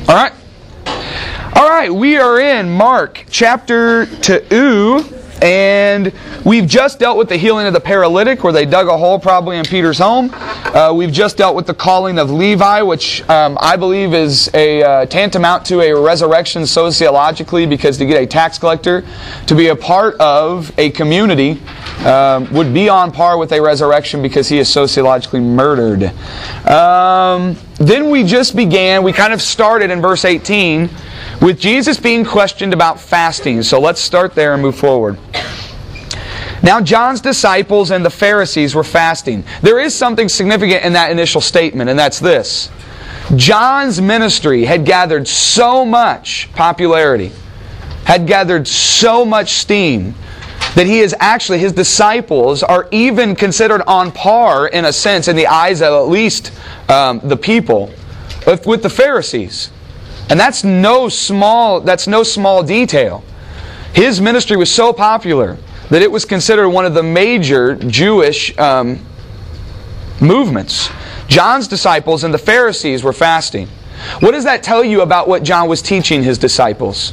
All right. All right, we are in Mark chapter 2, and we've just dealt with the healing of the paralytic, where they dug a hole probably in Peter's home. We've just dealt with the calling of Levi, which I believe is a tantamount to a resurrection sociologically, because to get a tax collector to be a part of a community would be on par with a resurrection, because he is sociologically murdered. Then we kind of started in verse 18 with Jesus being questioned about fasting. So let's start there and move forward. Now John's disciples and the Pharisees were fasting. There is something significant in that initial statement, and that's this. John's ministry had gathered so much popularity, had gathered so much steam, that his disciples are even considered on par, in a sense, in the eyes of at least the people, with the Pharisees. And that's no small detail. His ministry was so popular that it was considered one of the major Jewish movements. John's disciples and the Pharisees were fasting. What does that tell you about what John was teaching his disciples?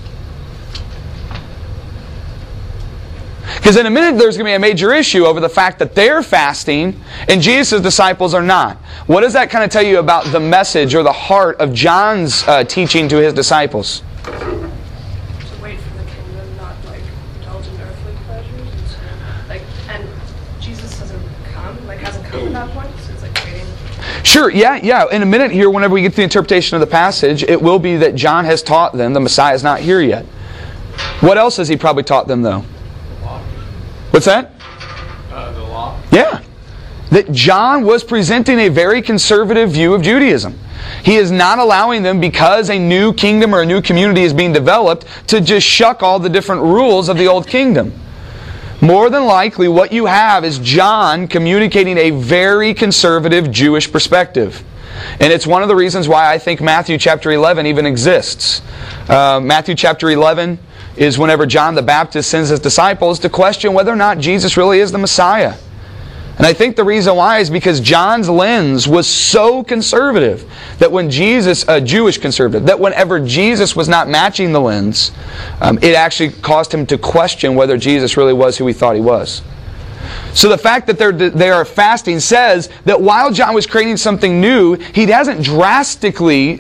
Because in a minute there's going to be a major issue over the fact that they're fasting and Jesus' disciples are not. What does that kind of tell you about the message or the heart of John's teaching to his disciples? To wait for the kingdom, not indulge in earthly pleasures. And Jesus hasn't come at that point, so it's waiting. Sure, yeah. In a minute here, whenever we get to the interpretation of the passage, it will be that John has taught them the Messiah is not here yet. What else has he probably taught them, though? What's that? The law. Yeah. That John was presenting a very conservative view of Judaism. He is not allowing them, because a new kingdom or a new community is being developed, to just shuck all the different rules of the old kingdom. More than likely, what you have is John communicating a very conservative Jewish perspective. And it's one of the reasons why I think Matthew chapter 11 even exists. Matthew chapter 11 is whenever John the Baptist sends his disciples to question whether or not Jesus really is the Messiah. And I think the reason why is because John's lens was so conservative that when Jewish conservative, that whenever Jesus was not matching the lens, it actually caused him to question whether Jesus really was who he thought he was. So the fact that they are fasting says that while John was creating something new, he hasn't drastically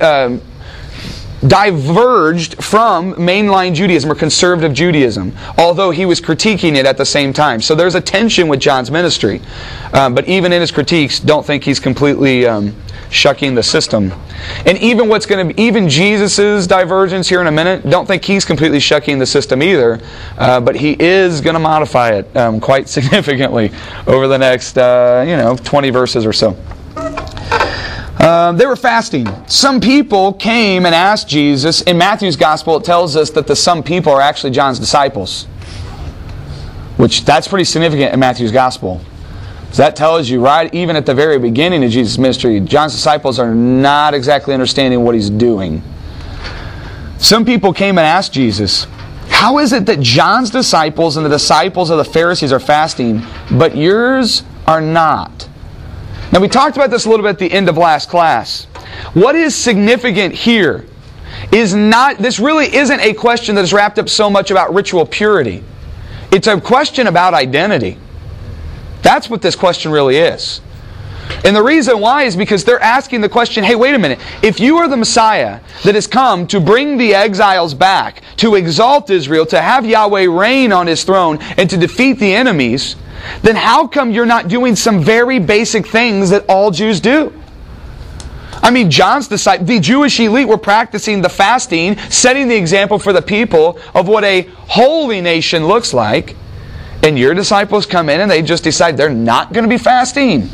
diverged from mainline Judaism or conservative Judaism, although he was critiquing it at the same time. So there's a tension with John's ministry. But even in his critiques, don't think he's completely shucking the system. And even Jesus' divergence here in a minute, don't think he's completely shucking the system either. But he is going to modify it quite significantly over the next 20 verses or so. They were fasting. Some people came and asked Jesus. In Matthew's gospel, it tells us that the some people are actually John's disciples. That's pretty significant in Matthew's gospel. So that tells you, right, even at the very beginning of Jesus' ministry, John's disciples are not exactly understanding what he's doing. Some people came and asked Jesus, how is it that John's disciples and the disciples of the Pharisees are fasting, but yours are not? Now, we talked about this a little bit at the end of last class. What is significant here is this really isn't a question that is wrapped up so much about ritual purity. It's a question about identity. That's what this question really is. And the reason why is because they're asking the question, hey, wait a minute. If you are the Messiah that has come to bring the exiles back, to exalt Israel, to have Yahweh reign on His throne, and to defeat the enemies, then how come you're not doing some very basic things that all Jews do? I mean, John's disciples, the Jewish elite, were practicing the fasting, setting the example for the people of what a holy nation looks like. And your disciples come in and they just decide they're not going to be fasting.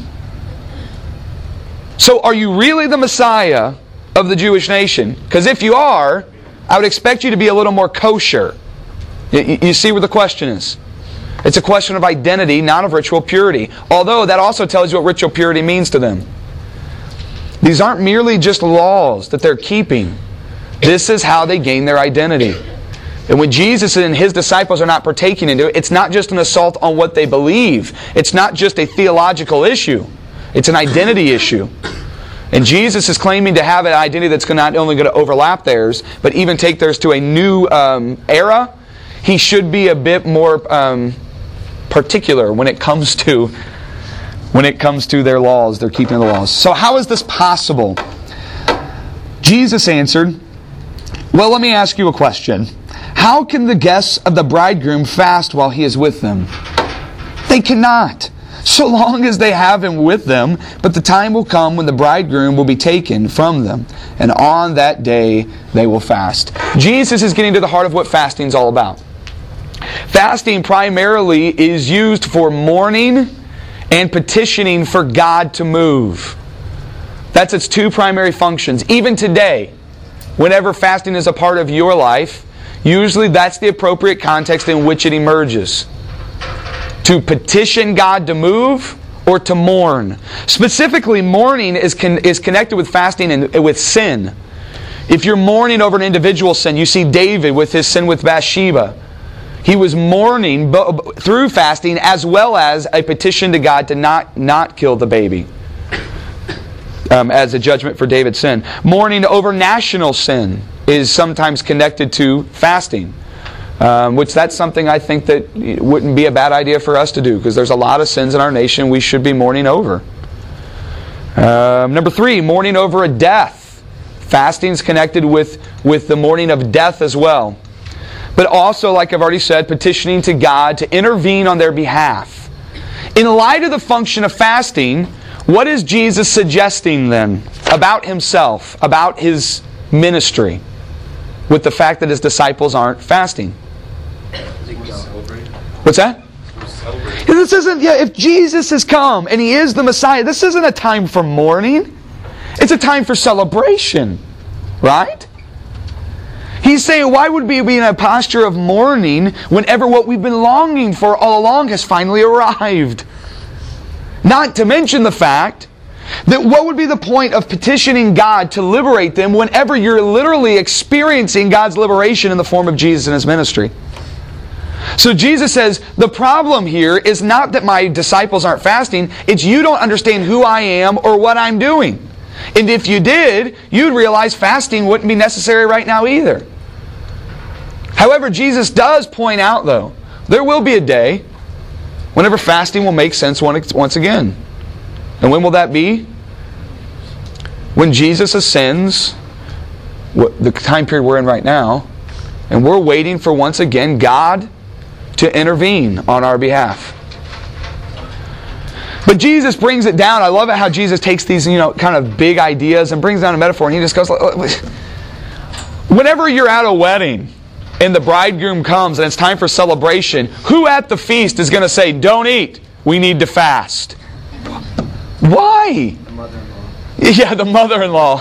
So are you really the Messiah of the Jewish nation? Because if you are, I would expect you to be a little more kosher. You see where the question is? It's a question of identity, not of ritual purity. Although that also tells you what ritual purity means to them. These aren't merely just laws that they're keeping. This is how they gain their identity. And when Jesus and His disciples are not partaking into it, it's not just an assault on what they believe. It's not just a theological issue. It's an identity issue. And Jesus is claiming to have an identity that's not only going to overlap theirs, but even take theirs to a new era. He should be a bit more particular when it comes to their laws, their keeping of the laws. So how is this possible? Jesus answered, well, let me ask you a question. How can the guests of the bridegroom fast while he is with them? They cannot, so long as they have him with them, but the time will come when the bridegroom will be taken from them, and on that day they will fast. Jesus is getting to the heart of what fasting is all about. Fasting primarily is used for mourning and petitioning for God to move. That's its two primary functions. Even today, whenever fasting is a part of your life, usually that's the appropriate context in which it emerges. To petition God to move or to mourn. Specifically, mourning is connected with fasting and with sin. If you're mourning over an individual sin, you see David with his sin with Bathsheba. He was mourning through fasting as well as a petition to God to not kill the baby as a judgment for David's sin. Mourning over national sin is sometimes connected to fasting. Which that's something I think that wouldn't be a bad idea for us to do, because there's a lot of sins in our nation we should be mourning over. Number 3, mourning over a death. Fasting's connected with the mourning of death as well. But also, like I've already said, petitioning to God to intervene on their behalf. In light of the function of fasting, what is Jesus suggesting then about Himself, about His ministry, with the fact that His disciples aren't fasting? What's that? This isn't, if Jesus has come and He is the Messiah, this isn't a time for mourning. It's a time for celebration. Right? He's saying, why would we be in a posture of mourning whenever what we've been longing for all along has finally arrived? Not to mention the fact that what would be the point of petitioning God to liberate them whenever you're literally experiencing God's liberation in the form of Jesus and His ministry? So Jesus says, the problem here is not that my disciples aren't fasting, it's you don't understand who I am or what I'm doing. And if you did, you'd realize fasting wouldn't be necessary right now either. However, Jesus does point out, though, there will be a day whenever fasting will make sense once again. And when will that be? When Jesus ascends, the time period we're in right now, and we're waiting for once again God to intervene on our behalf. But Jesus brings it down. I love it how Jesus takes these, kind of big ideas and brings down a metaphor, and He just goes, whenever you're at a wedding and the bridegroom comes and it's time for celebration, who at the feast is going to say, don't eat, we need to fast? Why? The mother-in-law. Yeah, the mother-in-law.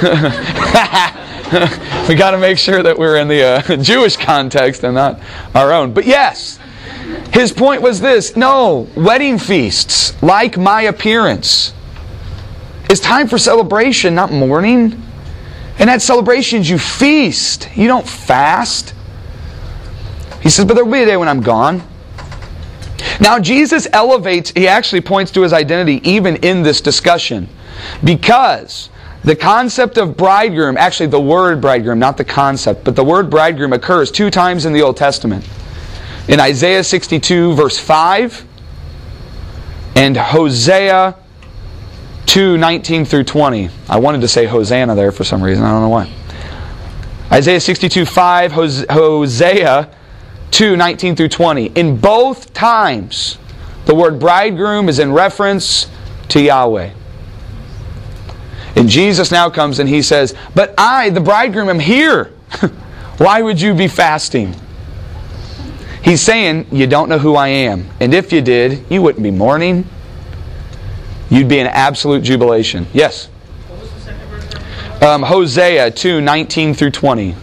We got to make sure that we're in the Jewish context and not our own. But yes, his point was this. No, wedding feasts, like my appearance, is time for celebration, not mourning. And at celebrations, you feast. You don't fast. He says, but there will be a day when I'm gone. Now, Jesus he actually points to His identity even in this discussion. Because the concept of bridegroom, actually the word bridegroom, not the concept, but the word bridegroom occurs 2 times in the Old Testament. In Isaiah 62 verse 5 and Hosea 2:19 through 20. I wanted to say Hosanna there for some reason. I don't know why. Isaiah 62:5, Hosea 2:19 through 20. In both times, the word bridegroom is in reference to Yahweh. And Jesus now comes and He says, but I, the bridegroom, am here. Why would you be fasting? He's saying, you don't know who I am. And if you did, you wouldn't be mourning. You'd be in absolute jubilation. Yes? What was the second verse? Hosea 2:19 through 20.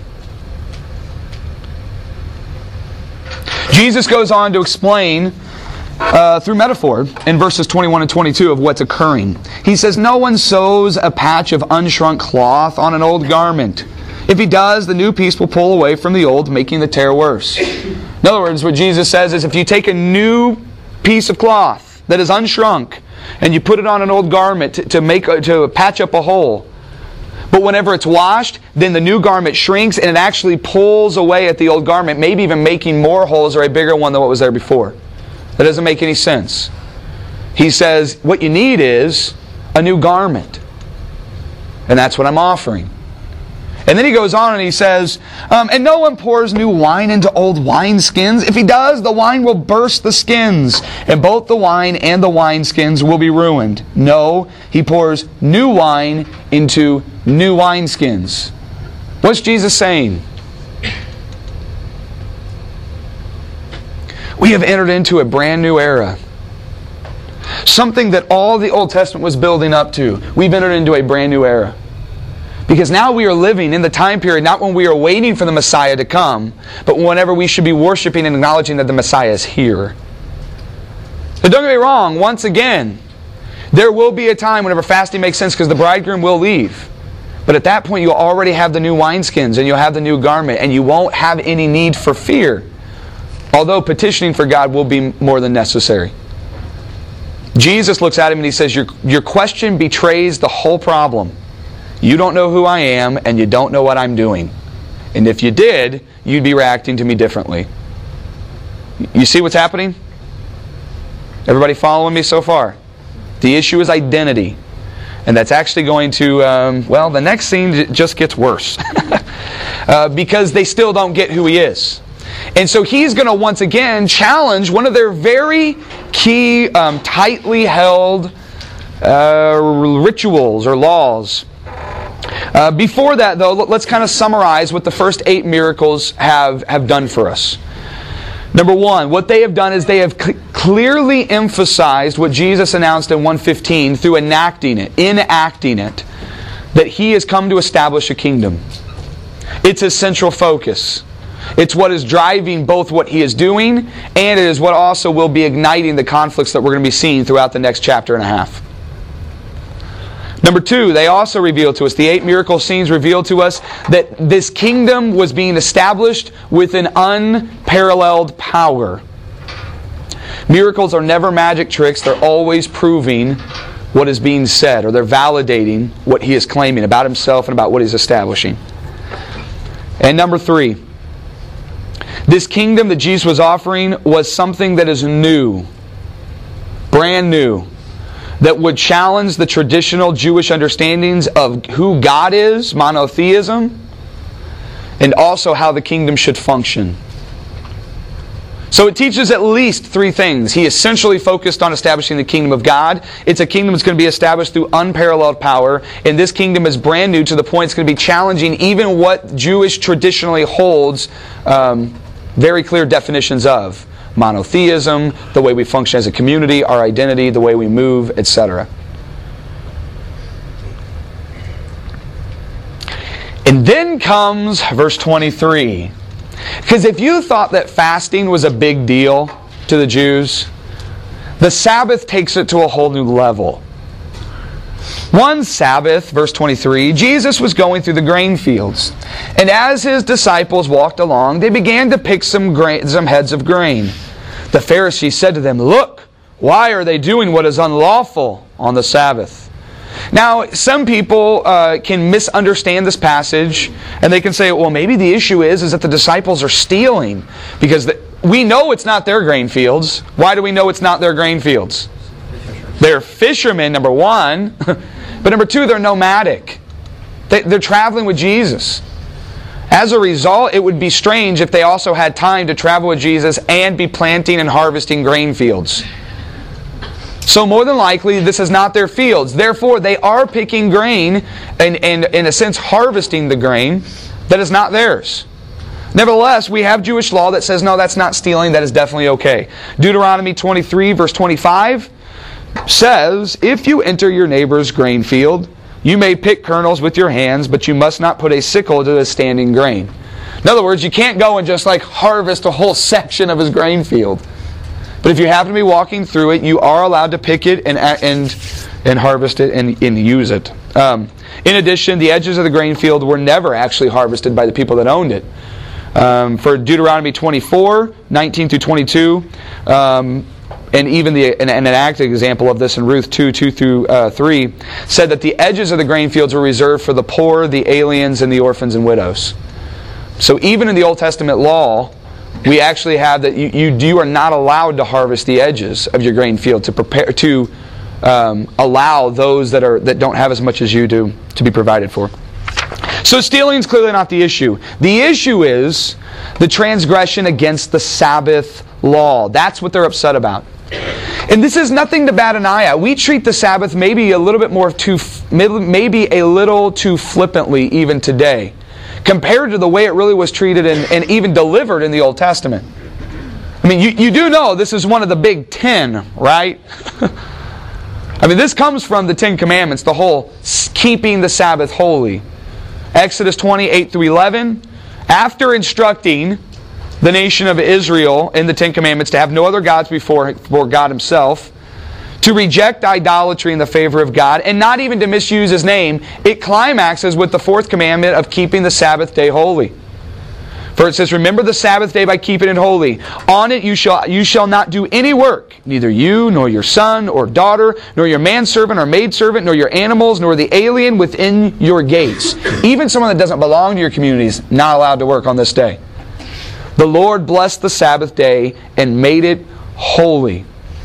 Jesus goes on to explain through metaphor in verses 21 and 22 of what's occurring. He says, no one sews a patch of unshrunk cloth on an old garment. If he does, the new piece will pull away from the old, making the tear worse. In other words, what Jesus says is if you take a new piece of cloth that is unshrunk and you put it on an old garment to patch up a hole. But whenever it's washed, then the new garment shrinks and it actually pulls away at the old garment, maybe even making more holes or a bigger one than what was there before. That doesn't make any sense. He says, what you need is a new garment. And that's what I'm offering. And then he goes on and he says, and no one pours new wine into old wineskins. If he does, the wine will burst the skins, and both the wine and the wineskins will be ruined. No, he pours new wine into new wineskins. What's Jesus saying? We have entered into a brand new era. Something that all the Old Testament was building up to. We've entered into a brand new era. Because now we are living in the time period, not when we are waiting for the Messiah to come, but whenever we should be worshiping and acknowledging that the Messiah is here. But don't get me wrong, once again, there will be a time whenever fasting makes sense because the bridegroom will leave. But at that point you'll already have the new wineskins and you'll have the new garment and you won't have any need for fear. Although petitioning for God will be more than necessary. Jesus looks at him and he says, your question betrays the whole problem. You don't know who I am, and you don't know what I'm doing. And if you did, you'd be reacting to me differently. You see what's happening? Everybody following me so far? The issue is identity. And that's actually going to, the next scene just gets worse. Because they still don't get who he is. And so he's going to once again challenge one of their very key, tightly held rituals or laws. Before that, though, let's kind of summarize what the first 8 miracles have done for us. Number one, what they have done is they have clearly emphasized what Jesus announced in 1:15 through enacting it, that He has come to establish a kingdom. It's His central focus. It's what is driving both what He is doing, and it is what also will be igniting the conflicts that we're going to be seeing throughout the next chapter and a half. Number two, they also reveal to us, the 8 miracle scenes reveal to us that this kingdom was being established with an unparalleled power. Miracles are never magic tricks. They're always proving what is being said, or they're validating what He is claiming about Himself and about what He's establishing. And number 3, this kingdom that Jesus was offering was something that is new, brand new, that would challenge the traditional Jewish understandings of who God is, monotheism, and also how the kingdom should function. So it teaches at least 3 things. He essentially focused on establishing the kingdom of God. It's a kingdom that's going to be established through unparalleled power, and this kingdom is brand new to the point it's going to be challenging even what Jewish traditionally holds very clear definitions of. Monotheism, the way we function as a community, our identity, the way we move, etc. And then comes verse 23. Because if you thought that fasting was a big deal to the Jews, the Sabbath takes it to a whole new level. One Sabbath, verse 23, Jesus was going through the grain fields. And as His disciples walked along, they began to pick some heads of grain. The Pharisees said to them, "Look, why are they doing what is unlawful on the Sabbath?" Now, some people can misunderstand this passage, and they can say, well, maybe the issue is that the disciples are stealing. Because we know it's not their grain fields. Why do we know it's not their grain fields? They're fishermen, number one. But number 2, they're nomadic. They're traveling with Jesus. As a result, it would be strange if they also had time to travel with Jesus and be planting and harvesting grain fields. So more than likely, this is not their fields. Therefore, they are picking grain and in a sense, harvesting the grain that is not theirs. Nevertheless, we have Jewish law that says, no, that's not stealing. That is definitely okay. Deuteronomy 23, verse 25 says, "If you enter your neighbor's grain field, you may pick kernels with your hands, but you must not put a sickle to the standing grain." In other words, you can't go and just harvest a whole section of his grain field. But if you happen to be walking through it, you are allowed to pick it and harvest it and use it. In addition, the edges of the grain field were never actually harvested by the people that owned it. For Deuteronomy 24, 19 through 22, and even an enacted example of this in Ruth 2:2-3, said that the edges of the grain fields were reserved for the poor, the aliens, and the orphans and widows. So even in the Old Testament law, we actually have that you are not allowed to harvest the edges of your grain field to prepare to allow those that don't have as much as you do to be provided for. So stealing is clearly not the issue. The issue is the transgression against the Sabbath law. That's what they're upset about. And this is nothing to bat an eye at. We treat the Sabbath maybe a little too flippantly even today, compared to the way it really was treated and even delivered in the Old Testament. I mean, you do know this is one of the big 10, right? I mean, this comes from the 10 Commandments, the whole keeping the Sabbath holy. Exodus 28-11, after instructing the nation of Israel in the 10 Commandments to have no other gods before God Himself, to reject idolatry in the favor of God, and not even to misuse His name, it climaxes with the 4th commandment of keeping the Sabbath day holy. For it says, remember the Sabbath day by keeping it holy. On it you shall not do any work, neither you, nor your son or daughter, nor your manservant or maidservant, nor your animals, nor the alien within your gates. Even someone that doesn't belong to your community is not allowed to work on this day. The Lord blessed the Sabbath day and made it holy.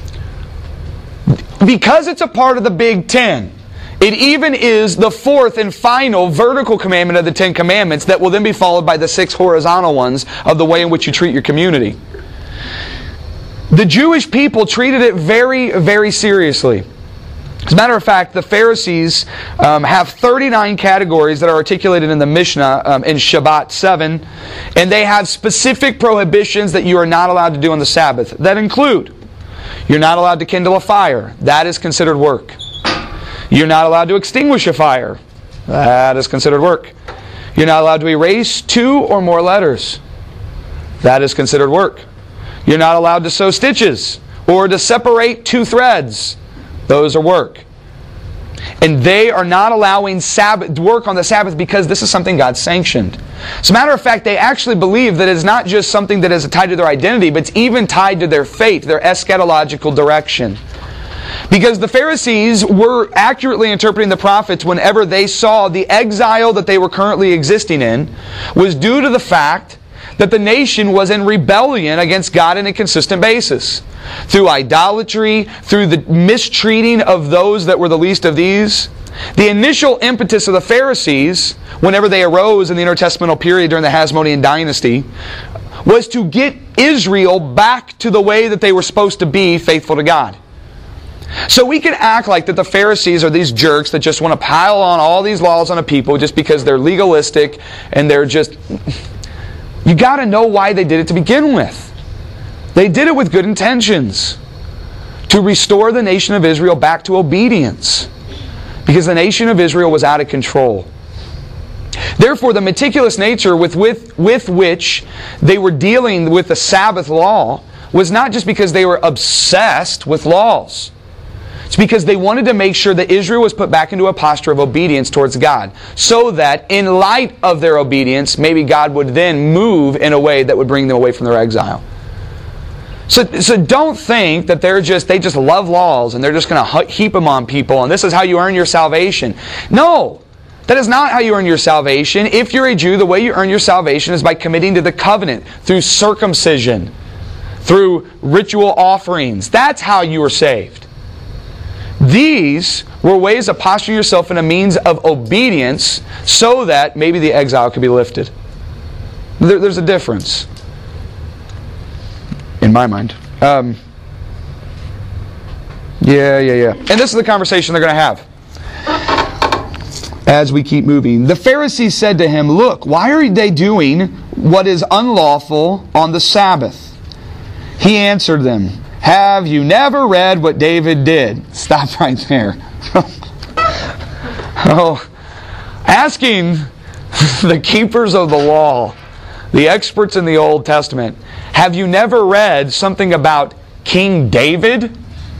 Because it's a part of the Big 10, it even is the 4th and final vertical commandment of the 10 Commandments that will then be followed by the 6 horizontal ones of the way in which you treat your community. The Jewish people treated it very, very seriously. As a matter of fact, the Pharisees have 39 categories that are articulated in the Mishnah in Shabbat 7, and they have specific prohibitions that you are not allowed to do on the Sabbath. That include, you're not allowed to kindle a fire. That is considered work. You're not allowed to extinguish a fire. That is considered work. You're not allowed to erase 2 or more letters. That is considered work. You're not allowed to sew stitches or to separate 2 threads. Those are work. And they are not allowing work on the Sabbath because this is something God sanctioned. As a matter of fact, they actually believe that it's not just something that is tied to their identity, but it's even tied to their fate, their eschatological direction. Because the Pharisees were accurately interpreting the prophets whenever they saw the exile that they were currently existing in was due to the fact that the nation was in rebellion against God on a consistent basis. Through idolatry, through the mistreating of those that were the least of these. The initial impetus of the Pharisees, whenever they arose in the intertestamental period during the Hasmonean dynasty, was to get Israel back to the way that they were supposed to be, faithful to God. So we can act like that the Pharisees are these jerks that just want to pile on all these laws on a people just because they're legalistic and they're just... You got to know why they did it to begin with. They did it with good intentions. To restore the nation of Israel back to obedience. Because the nation of Israel was out of control. Therefore, the meticulous nature with which they were dealing with the Sabbath law was not just because they were obsessed with laws. It's because they wanted to make sure that Israel was put back into a posture of obedience towards God. So that in light of their obedience, maybe God would then move in a way that would bring them away from their exile. So don't think that they just love laws and they're just going to heap them on people and this is how you earn your salvation. No! That is not how you earn your salvation. If you're a Jew, the way you earn your salvation is by committing to the covenant through circumcision, through ritual offerings. That's how you are saved. These were ways of posturing yourself in a means of obedience so that maybe the exile could be lifted. There's a difference. In my mind. And this is the conversation they're going to have as we keep moving. The Pharisees said to him, "Look, why are they doing what is unlawful on the Sabbath?" He answered them, "Have you never read what David did?" Stop right there. Asking the keepers of the law, the experts in the Old Testament, have you never read something about King David?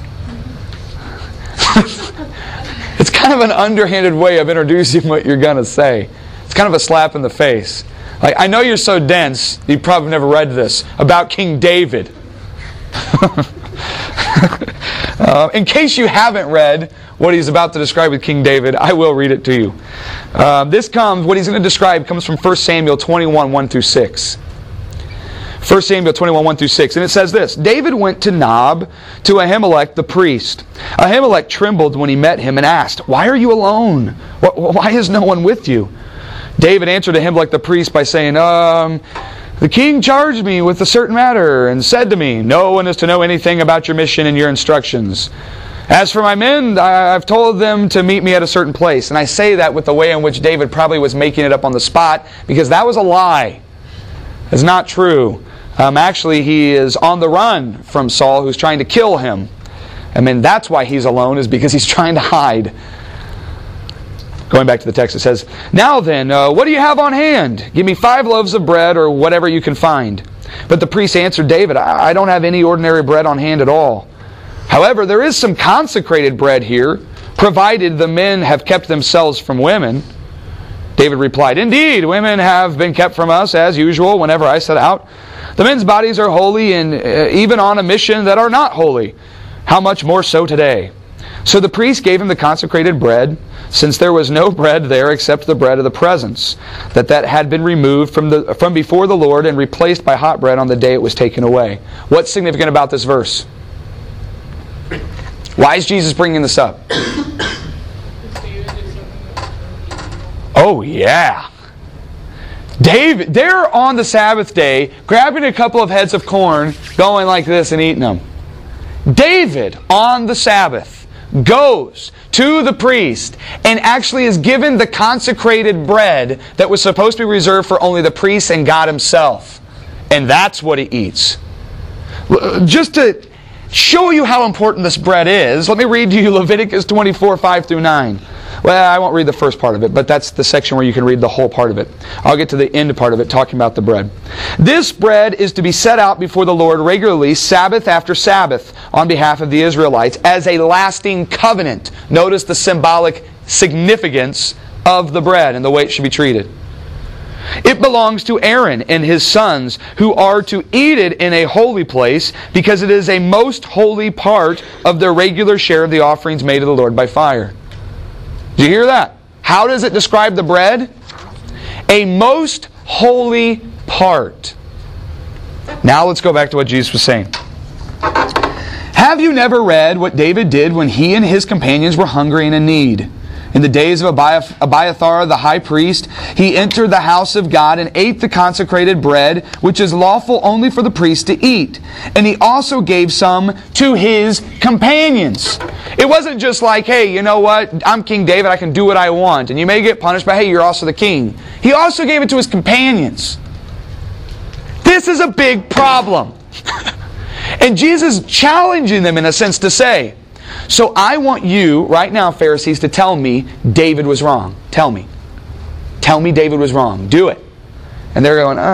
It's kind of an underhanded way of introducing what you're going to say. It's kind of a slap in the face. Like, I know you're so dense, you probably never read this, about King David. In case you haven't read what he's about to describe with King David, I will read it to you. What he's going to describe comes from 1 Samuel 21, 1 through 6. 1 Samuel 21, 1 through 6. And it says this: David went to Nob, to Ahimelech the priest. Ahimelech trembled when he met him and asked, "Why are you alone? Why is no one with you?" David answered Ahimelech the priest by saying, "The king charged me with a certain matter and said to me, 'No one is to know anything about your mission and your instructions. As for my men, I've told them to meet me at a certain place.'" And I say that with the way in which David probably was making it up on the spot, because that was a lie. It's not true. Actually, he is on the run from Saul, who's trying to kill him. I mean, that's why he's alone, is because he's trying to hide. Going back to the text, it says, "Now then, what do you have on hand? Give me 5 loaves of bread or whatever you can find." But the priest answered David, "I don't have any ordinary bread on hand at all. However, there is some consecrated bread here, provided the men have kept themselves from women." David replied, "Indeed, women have been kept from us, as usual, whenever I set out. The men's bodies are holy, and even on a mission that are not holy. How much more so today?" So the priest gave him the consecrated bread, since there was no bread there except the bread of the presence, that had been removed from before the Lord and replaced by hot bread on the day it was taken away. What's significant about this verse? Why is Jesus bringing this up? Oh, yeah. David, they're on the Sabbath day, grabbing a couple of heads of corn, going like this and eating them. David, on the Sabbath, goes to the priest and actually is given the consecrated bread that was supposed to be reserved for only the priest and God himself. And that's what he eats. Just to show you how important this bread is, let me read to you Leviticus 24, 5 through 9. Well, I won't read the first part of it, but that's the section where you can read the whole part of it. I'll get to the end part of it, talking about the bread. "This bread is to be set out before the Lord regularly, Sabbath after Sabbath, on behalf of the Israelites, as a lasting covenant." Notice the symbolic significance of the bread and the way it should be treated. "It belongs to Aaron and his sons, who are to eat it in a holy place, because it is a most holy part of their regular share of the offerings made to the Lord by fire." Do you hear that? How does it describe the bread? A most holy part. Now let's go back to what Jesus was saying. "Have you never read what David did when he and his companions were hungry and in need? In the days of Abiathar the high priest, he entered the house of God and ate the consecrated bread, which is lawful only for the priest to eat. And he also gave some to his companions." It wasn't just like, "Hey, you know what? I'm King David, I can do what I want. And you may get punished, but hey, you're also the king." He also gave it to his companions. This is a big problem. And Jesus is challenging them in a sense to say, so I want you, right now, Pharisees, to tell me David was wrong. Tell me. Tell me David was wrong. Do it. And they're going,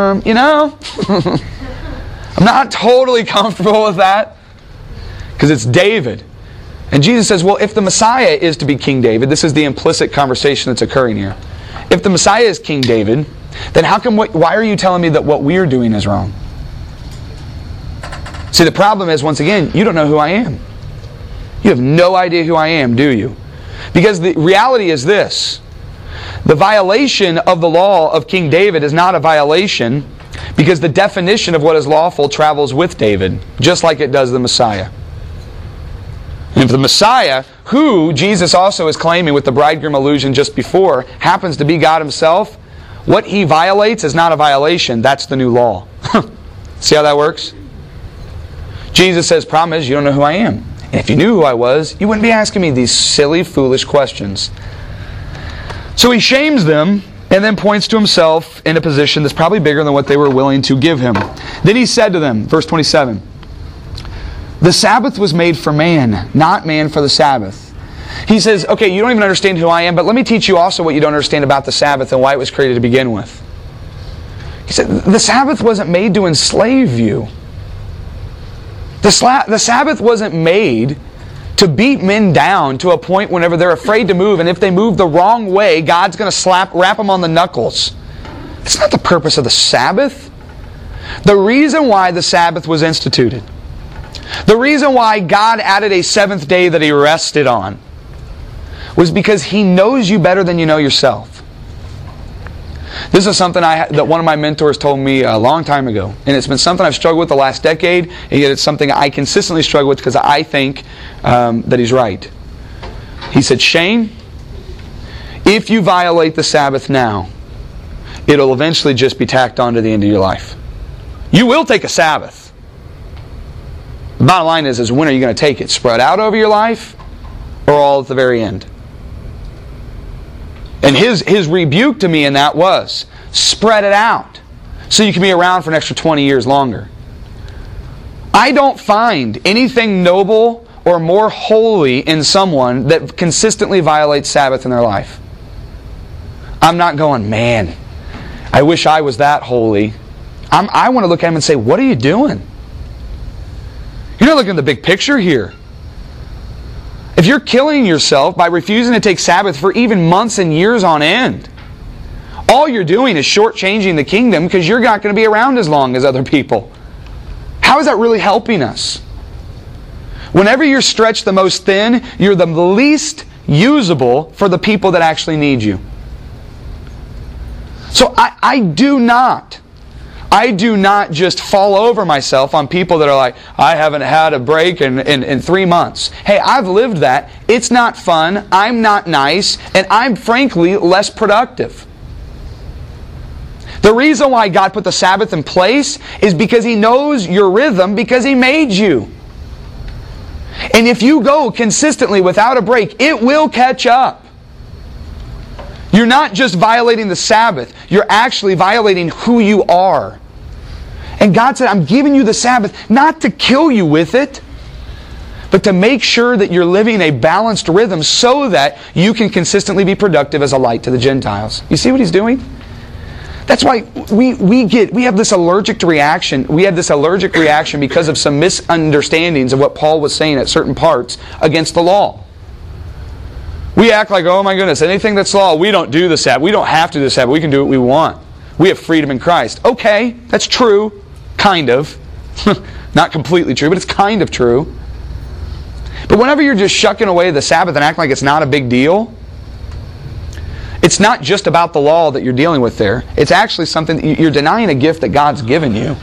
I'm not totally comfortable with that. Because it's David. And Jesus says, well, if the Messiah is to be King David, this is the implicit conversation that's occurring here. If the Messiah is King David, then why are you telling me that what we're doing is wrong? See, the problem is, once again, you don't know who I am. You have no idea who I am, do you? Because the reality is this. The violation of the law of King David is not a violation, because the definition of what is lawful travels with David, just like it does the Messiah. And if the Messiah, who Jesus also is claiming with the bridegroom allusion just before, happens to be God himself, what he violates is not a violation. That's the new law. See how that works? Jesus says, problem is, you don't know who I am. And if you knew who I was, you wouldn't be asking me these silly, foolish questions. So he shames them and then points to himself in a position that's probably bigger than what they were willing to give him. Then he said to them, verse 27, "The Sabbath was made for man, not man for the Sabbath." He says, okay, you don't even understand who I am, but let me teach you also what you don't understand about the Sabbath and why it was created to begin with. He said, the Sabbath wasn't made to enslave you. The Sabbath wasn't made to beat men down to a point whenever they're afraid to move, and if they move the wrong way, God's going to rap them on the knuckles. That's not the purpose of the Sabbath. The reason why the Sabbath was instituted The reason why God added a seventh day that He rested on was because He knows you better than you know yourself. This is something that one of my mentors told me a long time ago. And it's been something I've struggled with the last decade, and yet it's something I consistently struggle with because I think that he's right. He said, Shane, if you violate the Sabbath now, it'll eventually just be tacked on to the end of your life. You will take a Sabbath. The bottom line is when are you going to take it? Spread out over your life or all at the very end? And his rebuke to me in that was, spread it out so you can be around for an extra 20 years longer. I don't find anything noble or more holy in someone that consistently violates Sabbath in their life. I'm not going, man, I wish I was that holy. I want to look at him and say, what are you doing? You're not looking at the big picture here. If you're killing yourself by refusing to take Sabbath for even months and years on end, all you're doing is shortchanging the kingdom because you're not going to be around as long as other people. How is that really helping us? Whenever you're stretched the most thin, you're the least usable for the people that actually need you. So I do not just fall over myself on people that are like, I haven't had a break in 3 months. Hey, I've lived that. It's not fun. I'm not nice. And I'm frankly less productive. The reason why God put the Sabbath in place is because He knows your rhythm because He made you. And if you go consistently without a break, it will catch up. You're not just violating the Sabbath. You're actually violating who you are. And God said, I'm giving you the Sabbath not to kill you with it, but to make sure that you're living a balanced rhythm so that you can consistently be productive as a light to the Gentiles. You see what He's doing? That's why we have this allergic reaction. We had this allergic reaction because of some misunderstandings of what Paul was saying at certain parts against the law. We act like, oh my goodness, anything that's law, we don't do the Sabbath. We don't have to do the Sabbath. We can do what we want. We have freedom in Christ. Okay, that's true. Kind of. Not completely true, but it's kind of true. But whenever you're just shucking away the Sabbath and acting like it's not a big deal, it's not just about the law that you're dealing with there. It's actually something that you're denying a gift that God's given you.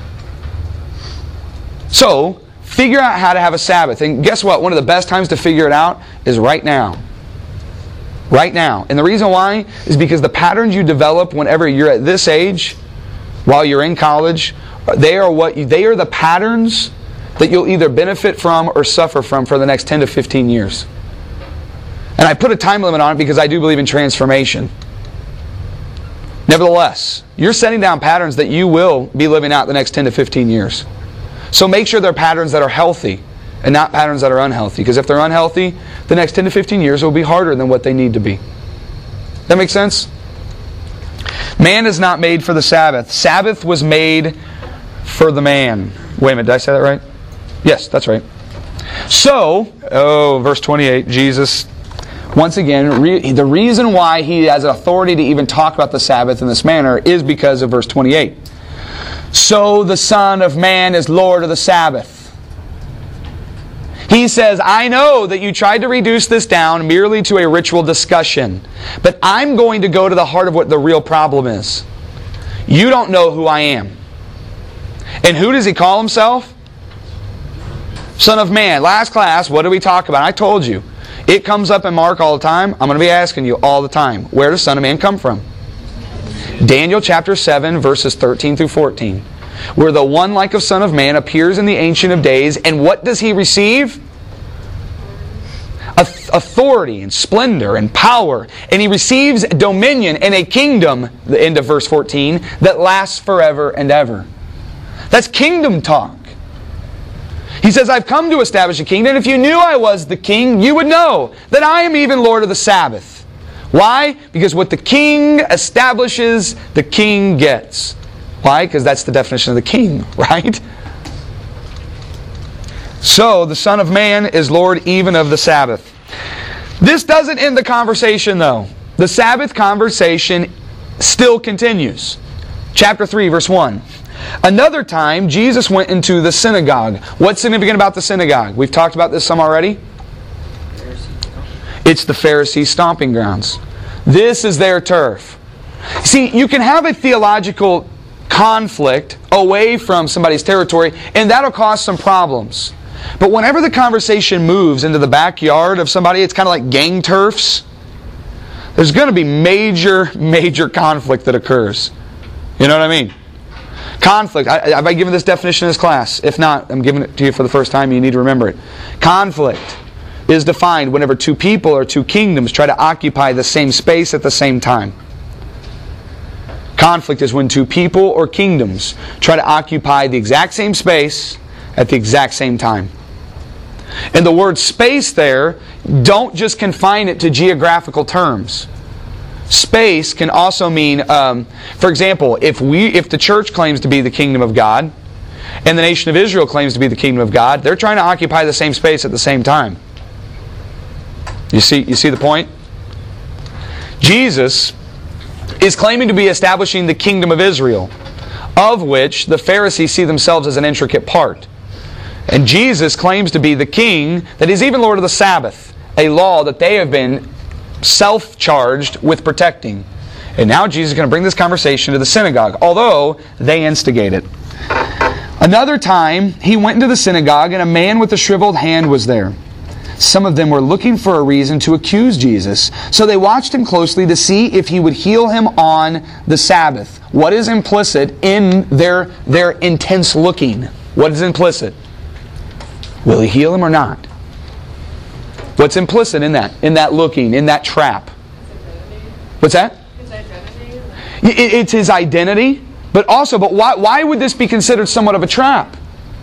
So, figure out how to have a Sabbath. And guess what? One of the best times to figure it out is right now. Right now. And the reason why is because the patterns you develop whenever you're at this age, while you're in college, they are the patterns that you'll either benefit from or suffer from for the next 10 to 15 years. And I put a time limit on it because I do believe in transformation. Nevertheless, you're setting down patterns that you will be living out the next 10 to 15 years. So make sure they're patterns that are healthy and not patterns that are unhealthy. Because if they're unhealthy, the next 10 to 15 years will be harder than what they need to be. That makes sense? Man is not made for the Sabbath. Sabbath was made for the man. Wait a minute, did I say that right? Yes, that's right. So, verse 28, Jesus, once again, the reason why He has authority to even talk about the Sabbath in this manner is because of verse 28. So the Son of Man is Lord of the Sabbath. He says, I know that you tried to reduce this down merely to a ritual discussion, but I'm going to go to the heart of what the real problem is. You don't know who I am. And who does He call Himself? Son of Man. Last class, what did we talk about? I told you. It comes up in Mark all the time. I'm going to be asking you all the time. Where does Son of Man come from? Daniel chapter 7, verses 13 through 14. Where the one like of Son of Man appears in the Ancient of Days, and what does He receive? Authority and splendor and power. And He receives dominion and a kingdom, the end of verse 14, that lasts forever and ever. That's kingdom talk. He says, I've come to establish a kingdom, and if you knew I was the king, you would know that I am even Lord of the Sabbath. Why? Because what the king establishes, the king gets. Why? Because that's the definition of the king, right? So, the Son of Man is Lord even of the Sabbath. This doesn't end the conversation, though. The Sabbath conversation still continues. Chapter 3, verse 1. Another time, Jesus went into the synagogue. What's significant about the synagogue? We've talked about this some already. It's the Pharisees' stomping grounds. This is their turf. See, you can have a theological conflict away from somebody's territory, and that'll cause some problems. But whenever the conversation moves into the backyard of somebody, it's kind of like gang turfs. There's going to be major conflict that occurs. You know what I mean? Conflict. Have I given this definition in this class? If not, I'm giving it to you for the first time. You need to remember it. Conflict is defined whenever two people or two kingdoms try to occupy the same space at the same time. Conflict is when two people or kingdoms try to occupy the exact same space at the exact same time. And the word space there, don't just confine it to geographical terms. Space can also mean, for example, if the church claims to be the kingdom of God, and the nation of Israel claims to be the kingdom of God, they're trying to occupy the same space at the same time. You see the point? Jesus is claiming to be establishing the kingdom of Israel, of which the Pharisees see themselves as an intricate part. And Jesus claims to be the king that is even Lord of the Sabbath, a law that they have been self-charged with protecting. And now Jesus is going to bring this conversation to the synagogue, although they instigate it. Another time, he went into the synagogue and a man with a shriveled hand was there. Some of them were looking for a reason to accuse Jesus, so they watched him closely to see if he would heal him on the Sabbath. What is implicit in their intense looking? What is implicit? Will he heal him or not? What's implicit in that looking, in that trap? What's that? His identity. It's his identity, but why would this be considered somewhat of a trap?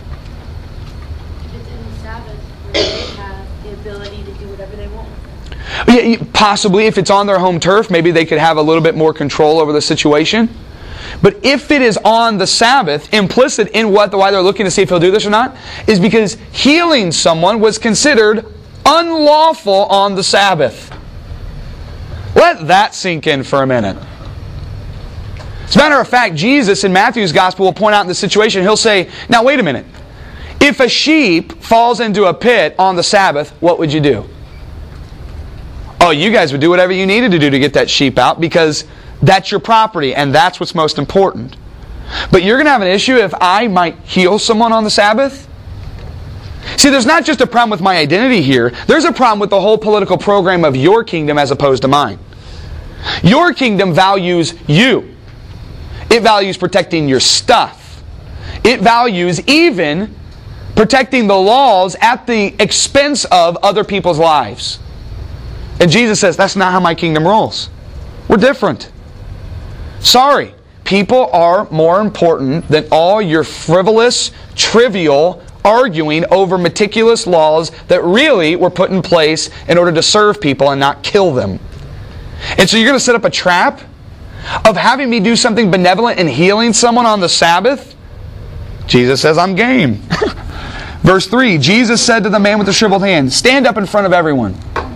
It's in the Sabbath where they have the ability to do whatever they want. Yeah, possibly, if it's on their home turf, maybe they could have a little bit more control over the situation. But if it is on the Sabbath, implicit in why they're looking to see if he'll do this or not, is because healing someone was considered unlawful on the Sabbath. Let that sink in for a minute. As a matter of fact, Jesus in Matthew's Gospel will point out in the situation, he'll say, now wait a minute. If a sheep falls into a pit on the Sabbath, what would you do? Oh, you guys would do whatever you needed to do to get that sheep out because that's your property and that's what's most important. But you're going to have an issue if I might heal someone on the Sabbath? See, there's not just a problem with my identity here. There's a problem with the whole political program of your kingdom as opposed to mine. Your kingdom values you. It values protecting your stuff. It values even protecting the laws at the expense of other people's lives. And Jesus says, that's not how my kingdom rolls. We're different. Sorry. People are more important than all your frivolous, trivial arguing over meticulous laws that really were put in place in order to serve people and not kill them. And so you're going to set up a trap of having me do something benevolent and healing someone on the Sabbath? Jesus says, I'm game. Verse 3, Jesus said to the man with the shriveled hand, stand up in front of everyone.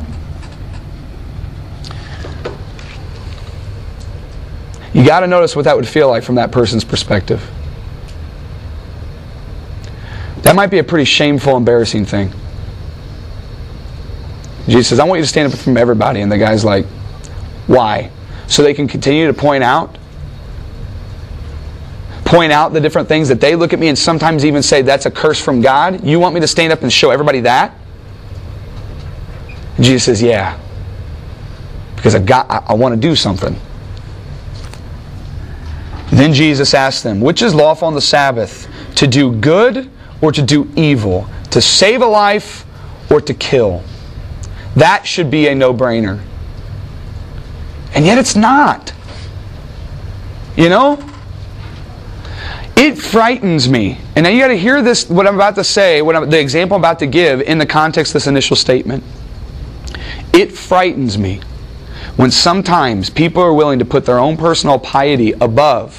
You got to notice what that would feel like from that person's perspective. That might be a pretty shameful, embarrassing thing. Jesus says, I want you to stand up from everybody. And the guy's like, why? So they can continue to point out the different things that they look at me and sometimes even say, that's a curse from God? You want me to stand up and show everybody that? And Jesus says, yeah. Because I want to do something. Then Jesus asked them, which is lawful on the Sabbath, to do good or to do evil, to save a life or to kill? That should be a no-brainer. And yet it's not. You know? It frightens me. And now you got to hear this, what I'm about to say, the example I'm about to give in the context of this initial statement. It frightens me when sometimes people are willing to put their own personal piety above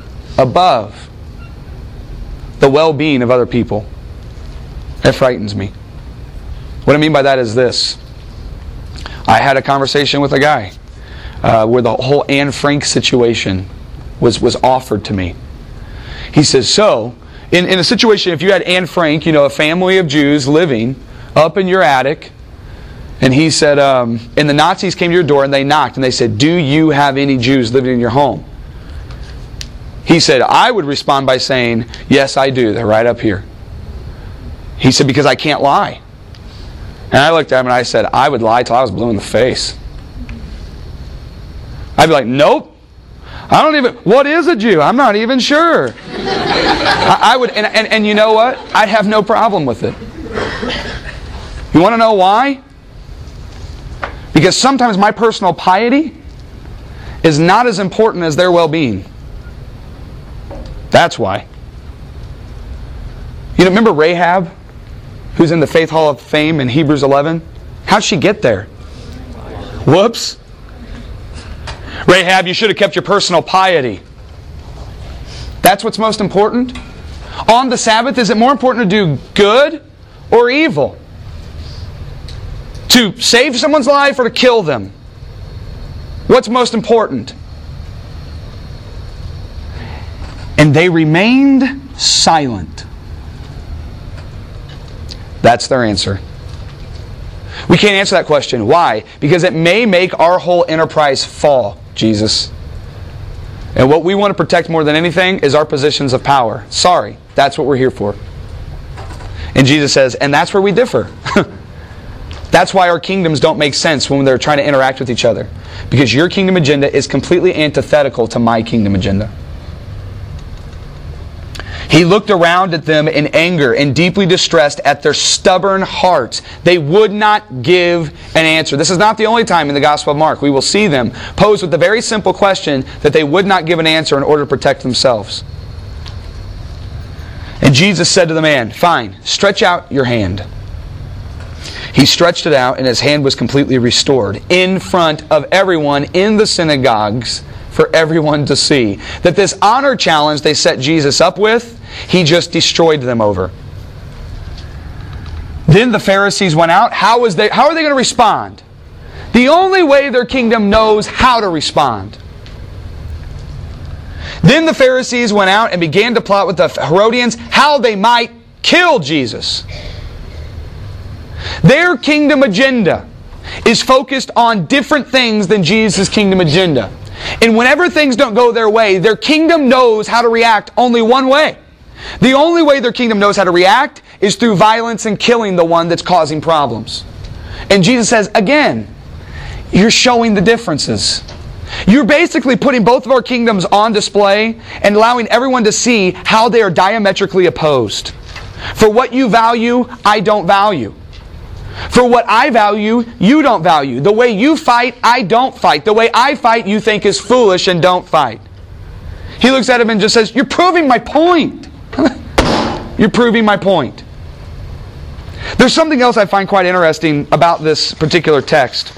the well-being of other people. It frightens me. What I mean by that is this. I had a conversation with a guy where the whole Anne Frank situation was offered to me. He says, so, in a situation, if you had Anne Frank, a family of Jews living up in your attic, and he said, and the Nazis came to your door and they knocked and they said, do you have any Jews living in your home? He said, I would respond by saying, yes, I do. They're right up here. He said, because I can't lie. And I looked at him and I said, I would lie till I was blue in the face. I'd be like, nope. What is a Jew? I'm not even sure. I would, and you know what? I'd have no problem with it. You want to know why? Because sometimes my personal piety is not as important as their well-being. That's why. Remember Rahab, who's in the Faith Hall of Fame in Hebrews 11? How'd she get there? Whoops. Rahab, you should have kept your personal piety. That's what's most important? On the Sabbath, is it more important to do good or evil? To save someone's life or to kill them? What's most important? And they remained silent. That's their answer. We can't answer that question. Why? Because it may make our whole enterprise fall, Jesus. And what we want to protect more than anything is our positions of power. Sorry, that's what we're here for. And Jesus says, and that's where we differ. That's why our kingdoms don't make sense when they're trying to interact with each other. Because your kingdom agenda is completely antithetical to my kingdom agenda. He looked around at them in anger and deeply distressed at their stubborn hearts. They would not give an answer. This is not the only time in the Gospel of Mark we will see them posed with the very simple question that they would not give an answer in order to protect themselves. And Jesus said to the man, fine, stretch out your hand. He stretched it out and his hand was completely restored in front of everyone in the synagogues for everyone to see. That this honor challenge they set Jesus up with, He just destroyed them over. Then the Pharisees went out. How are they going to respond? The only way their kingdom knows how to respond. Then the Pharisees went out and began to plot with the Herodians how they might kill Jesus. Their kingdom agenda is focused on different things than Jesus' kingdom agenda. And whenever things don't go their way, their kingdom knows how to react only one way. The only way their kingdom knows how to react is through violence and killing the one that's causing problems. And Jesus says, again, you're showing the differences. You're basically putting both of our kingdoms on display and allowing everyone to see how they are diametrically opposed. For what you value, I don't value. For what I value, you don't value. The way you fight, I don't fight. The way I fight, you think is foolish and don't fight. He looks at him and just says, you're proving my point. You're proving my point. There's something else I find quite interesting about this particular text.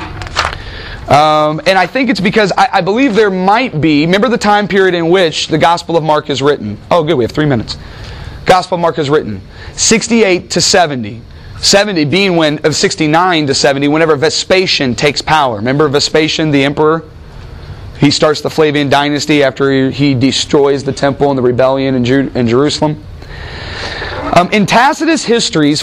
And I think it's because I believe there might be, remember the time period in which the Gospel of Mark is written. Oh good, we have 3 minutes. Gospel of Mark is written. 68 to 70. 70 being of 69 to 70, whenever Vespasian takes power. Remember Vespasian, the emperor? He starts the Flavian dynasty after he destroys the temple and the rebellion in Jerusalem. In Tacitus Histories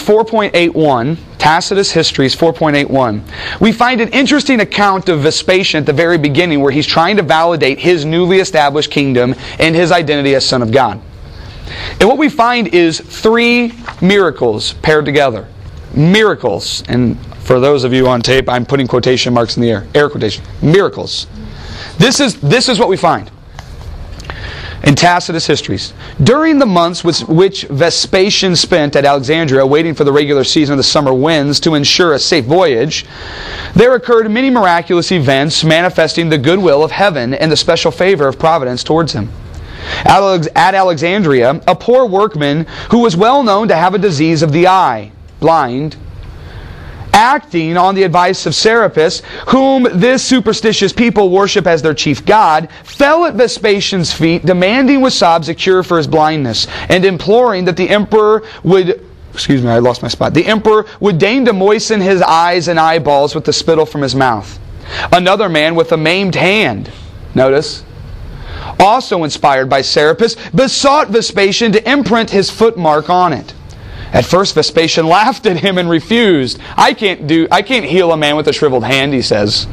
4.81, we find an interesting account of Vespasian at the very beginning where he's trying to validate his newly established kingdom and his identity as Son of God. And what we find is 3 miracles paired together. Miracles. And for those of you on tape, I'm putting quotation marks in the air. Air quotation. Miracles. This is what we find in Tacitus Histories. During the months which Vespasian spent at Alexandria waiting for the regular season of the summer winds to ensure a safe voyage, there occurred many miraculous events manifesting the goodwill of heaven and the special favor of providence towards him. At Alexandria, a poor workman who was well known to have a disease of the eye, blind, acting on the advice of Serapis, whom this superstitious people worship as their chief god, fell at Vespasian's feet, demanding with sobs a cure for his blindness, and imploring that the emperor would... Excuse me, I lost my spot. The emperor would deign to moisten his eyes and eyeballs with the spittle from his mouth. Another man with a maimed hand, notice, also inspired by Serapis, besought Vespasian to imprint his footmark on it. At first Vespasian laughed at him and refused. I can't heal a man with a shriveled hand, he says.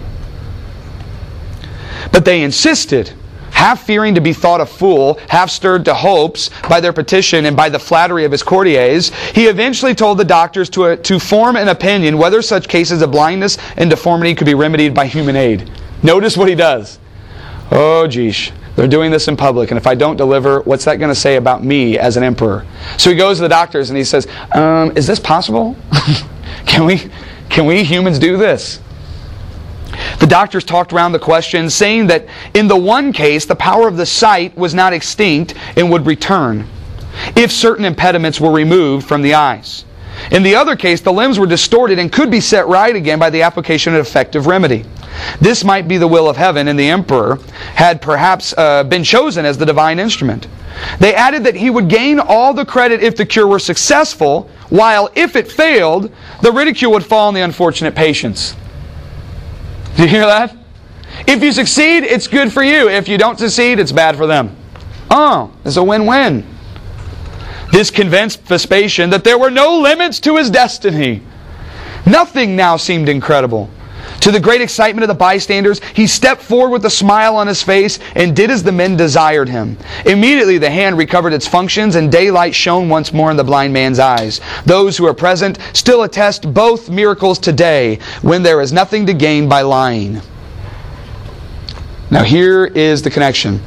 But they insisted, half fearing to be thought a fool, half stirred to hopes by their petition and by the flattery of his courtiers. He eventually told the doctors to form an opinion whether such cases of blindness and deformity could be remedied by human aid. Notice what he does. Oh, geesh. They're doing this in public, and if I don't deliver, what's that going to say about me as an emperor? So he goes to the doctors and he says, is this possible? Can we humans do this? The doctors talked around the question, saying that in the one case, the power of the sight was not extinct and would return if certain impediments were removed from the eyes. In the other case, the limbs were distorted and could be set right again by the application of effective remedy. This might be the will of heaven, and the emperor had perhaps been chosen as the divine instrument. They added that he would gain all the credit if the cure were successful, while if it failed, the ridicule would fall on the unfortunate patients. Did you hear that? If you succeed, it's good for you. If you don't succeed, it's bad for them. Oh, it's a win-win. This convinced Vespasian that there were no limits to his destiny. Nothing now seemed incredible. To the great excitement of the bystanders, he stepped forward with a smile on his face and did as the men desired him. Immediately the hand recovered its functions and daylight shone once more in the blind man's eyes. Those who are present still attest both miracles today when there is nothing to gain by lying. Now here is the connection.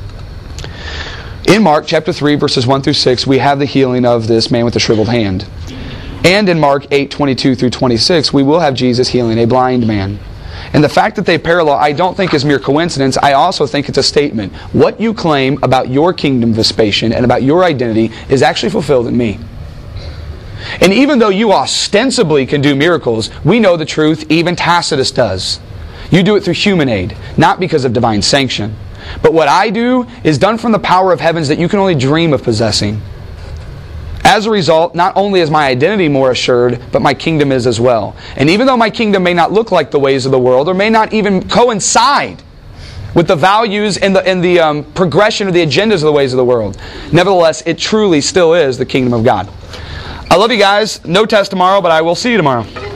In Mark chapter 3 verses 1 through 6 we have the healing of this man with the shriveled hand. And in Mark 8:22 through 26, we will have Jesus healing a blind man. And the fact that they parallel, I don't think is mere coincidence. I also think it's a statement. What you claim about your kingdom, Vespasian, and about your identity is actually fulfilled in me. And even though you ostensibly can do miracles, we know the truth, even Tacitus does. You do it through human aid, not because of divine sanction. But what I do is done from the power of heavens that you can only dream of possessing. As a result, not only is my identity more assured, but my kingdom is as well. And even though my kingdom may not look like the ways of the world, or may not even coincide with the values and the progression of the agendas of the ways of the world, nevertheless, it truly still is the kingdom of God. I love you guys. No test tomorrow, but I will see you tomorrow.